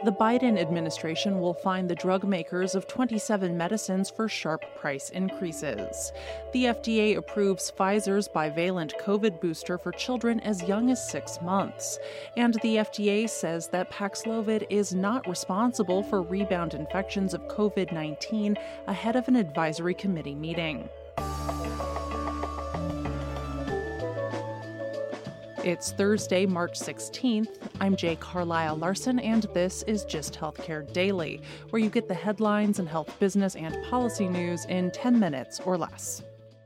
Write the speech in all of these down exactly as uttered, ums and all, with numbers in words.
the Biden administration will fine the drug makers of twenty-seven medicines for sharp price increases. The F D A approves Pfizer's bivalent COVID booster for children as young as six months. And the F D A says that Paxlovid is not responsible for rebound infections of COVID nineteen ahead of an advisory committee meeting. It's Thursday, March sixteenth. I'm Jay Carlisle Larson, and this is Just Healthcare Daily, where you get the headlines and health business and policy news in ten minutes or less.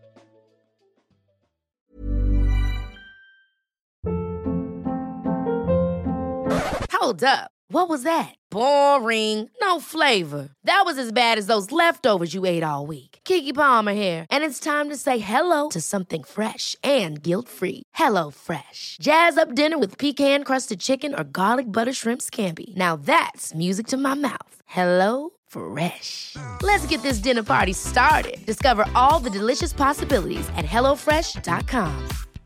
Hold up. What was that? Boring. No flavor. That was as bad as those leftovers you ate all week. Keke Palmer here, and it's time to say hello to something fresh and guilt-free. Hello Fresh. Jazz up dinner with pecan-crusted chicken or garlic butter shrimp scampi. Now that's music to my mouth. Hello Fresh. Let's get this dinner party started. Discover all the delicious possibilities at hello fresh dot com.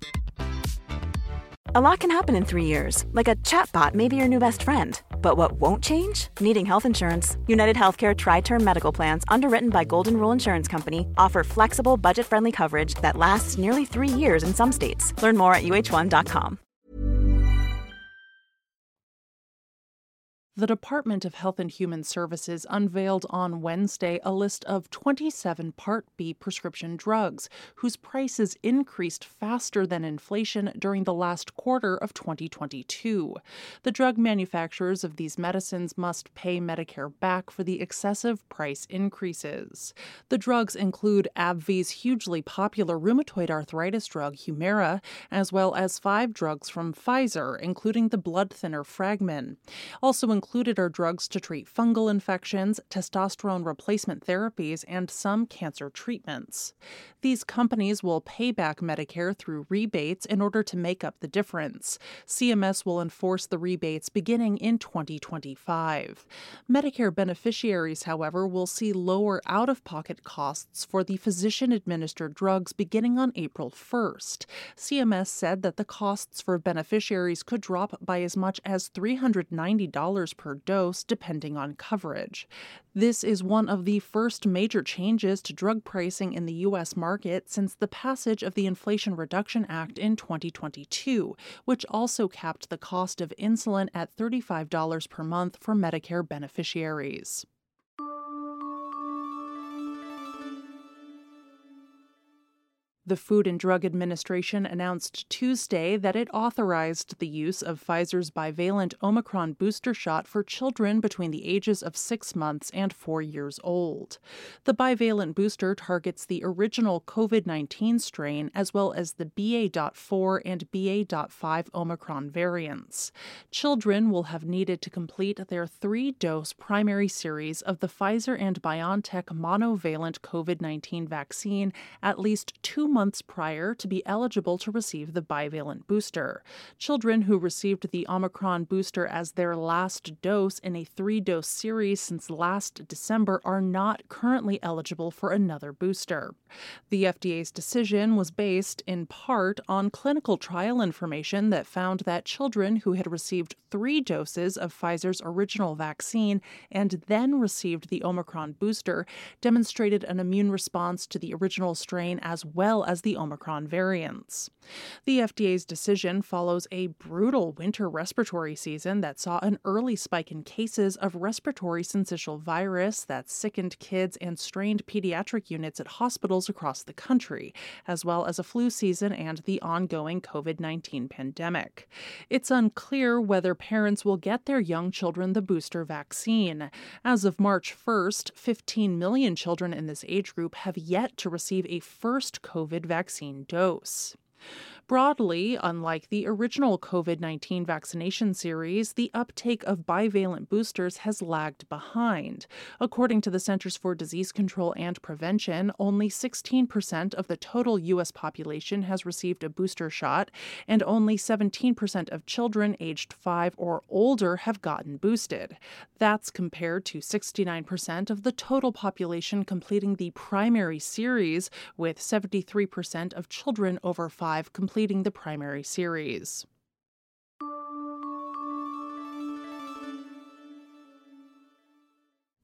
A lot can happen in three years, like a chatbot may be your new best friend. But what won't change? Needing health insurance. United Healthcare Tri-Term Medical Plans, underwritten by Golden Rule Insurance Company, offer flexible, budget-friendly coverage that lasts nearly three years in some states. Learn more at U H one dot com. The Department of Health and Human Services unveiled on Wednesday a list of twenty-seven Part B prescription drugs whose prices increased faster than inflation during the last quarter of twenty twenty-two. The drug manufacturers of these medicines must pay Medicare back for the excessive price increases. The drugs include AbbVie's hugely popular rheumatoid arthritis drug Humira, as well as five drugs from Pfizer, including the blood thinner Fragmin. Also included Included are drugs to treat fungal infections, testosterone replacement therapies, and some cancer treatments. These companies will pay back Medicare through rebates in order to make up the difference. C M S will enforce the rebates beginning in twenty twenty-five. Medicare beneficiaries, however, will see lower out-of-pocket costs for the physician-administered drugs beginning on April first. C M S said that the costs for beneficiaries could drop by as much as three hundred ninety dollars per dose, depending on coverage. This is one of the first major changes to drug pricing in the U S market since the passage of the Inflation Reduction Act in twenty twenty-two, which also capped the cost of insulin at thirty-five dollars per month for Medicare beneficiaries. The Food and Drug Administration announced Tuesday that it authorized the use of Pfizer's bivalent Omicron booster shot for children between the ages of six months and four years old. The bivalent booster targets the original COVID nineteen strain as well as the B A point four and B A point five Omicron variants. Children will have needed to complete their three-dose primary series of the Pfizer and BioNTech monovalent COVID nineteen vaccine at least two months prior to be eligible to receive the bivalent booster. Children who received the Omicron booster as their last dose in a three-dose series since last December are not currently eligible for another booster. The F D A's decision was based, in part, on clinical trial information that found that children who had received three doses of Pfizer's original vaccine and then received the Omicron booster demonstrated an immune response to the original strain as well as the Omicron variants. The F D A's decision follows a brutal winter respiratory season that saw an early spike in cases of respiratory syncytial virus that sickened kids and strained pediatric units at hospitals across the country, as well as a flu season and the ongoing COVID nineteen pandemic. It's unclear whether parents will get their young children the booster vaccine. As of March first, fifteen million children in this age group have yet to receive a first COVID vaccine dose. Broadly, unlike the original COVID nineteen vaccination series, the uptake of bivalent boosters has lagged behind. According to the Centers for Disease Control and Prevention, only sixteen percent of the total U S population has received a booster shot, and only seventeen percent of children aged five or older have gotten boosted. That's compared to sixty-nine percent of the total population completing the primary series, with seventy-three percent of children over five completing the primary series.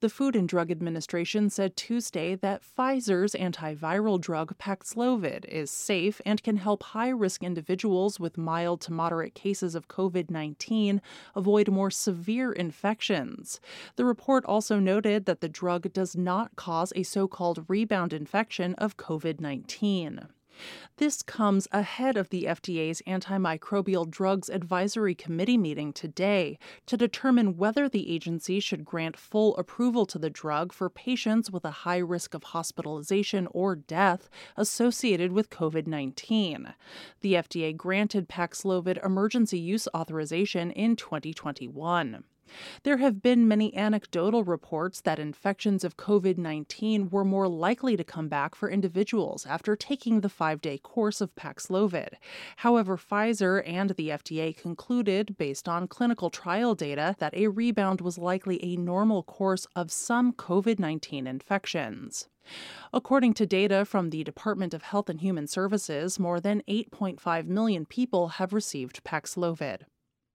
The Food and Drug Administration said Tuesday that Pfizer's antiviral drug Paxlovid is safe and can help high-risk individuals with mild to moderate cases of covid nineteen avoid more severe infections. The report also noted that the drug does not cause a so-called rebound infection of covid nineteen. This comes ahead of the F D A's Antimicrobial Drugs Advisory Committee meeting today to determine whether the agency should grant full approval to the drug for patients with a high risk of hospitalization or death associated with covid nineteen. The F D A granted Paxlovid emergency use authorization in twenty twenty-one. There have been many anecdotal reports that infections of covid nineteen were more likely to come back for individuals after taking the five-day course of Paxlovid. However, Pfizer and the F D A concluded, based on clinical trial data, that a rebound was likely a normal course of some covid nineteen infections. According to data from the Department of Health and Human Services, more than eight point five million people have received Paxlovid.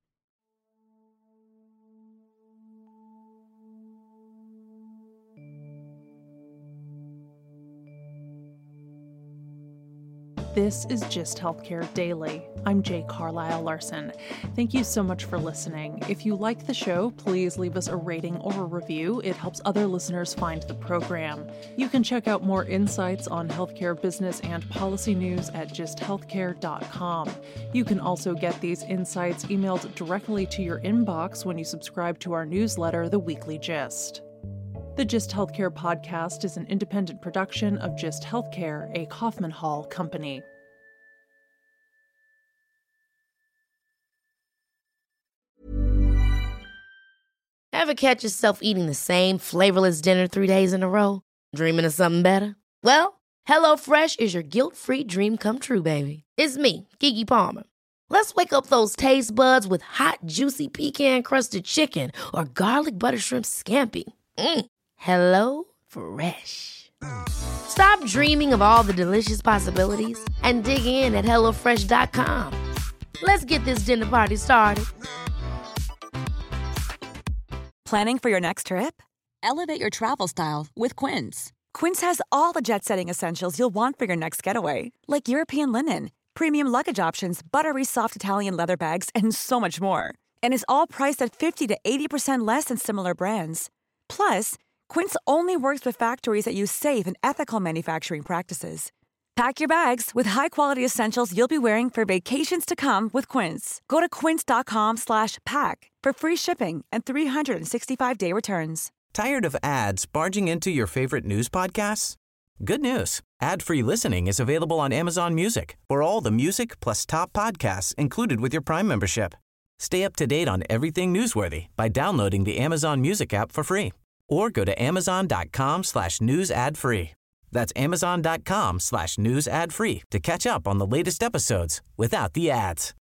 This is Gist Healthcare Daily. I'm Jay Carlisle Larson. Thank you so much for listening. If you like the show, please leave us a rating or a review. It helps other listeners find the program. You can check out more insights on healthcare business and policy news at gist healthcare dot com. You can also get these insights emailed directly to your inbox when you subscribe to our newsletter, The Weekly Gist. The Gist Healthcare podcast is an independent production of Gist Healthcare, a Kaufman Hall company. Ever catch yourself eating the same flavorless dinner three days in a row? Dreaming of something better? Well, HelloFresh is your guilt-free dream come true, baby. It's me, Keke Palmer. Let's wake up those taste buds with hot, juicy pecan-crusted chicken or garlic butter shrimp scampi. Mm. Hello Fresh. Stop dreaming of all the delicious possibilities and dig in at hello fresh dot com. Let's get this dinner party started. Planning for your next trip? Elevate your travel style with Quince. Quince has all the jet-setting essentials you'll want for your next getaway, like European linen, premium luggage options, buttery soft Italian leather bags, and so much more. And is all priced at fifty to eighty percent less than similar brands. Plus, Quince only works with factories that use safe and ethical manufacturing practices. Pack your bags with high-quality essentials you'll be wearing for vacations to come with Quince. Go to quince dot com slash pack for free shipping and three sixty-five day returns. Tired of ads barging into your favorite news podcasts? Good news. Ad-free listening is available on Amazon Music for all the music plus top podcasts included with your Prime membership. Stay up to date on everything newsworthy by downloading the Amazon Music app for free. Or go to amazon dot com slash news ad free. That's amazon dot com slash news ad free to catch up on the latest episodes without the ads.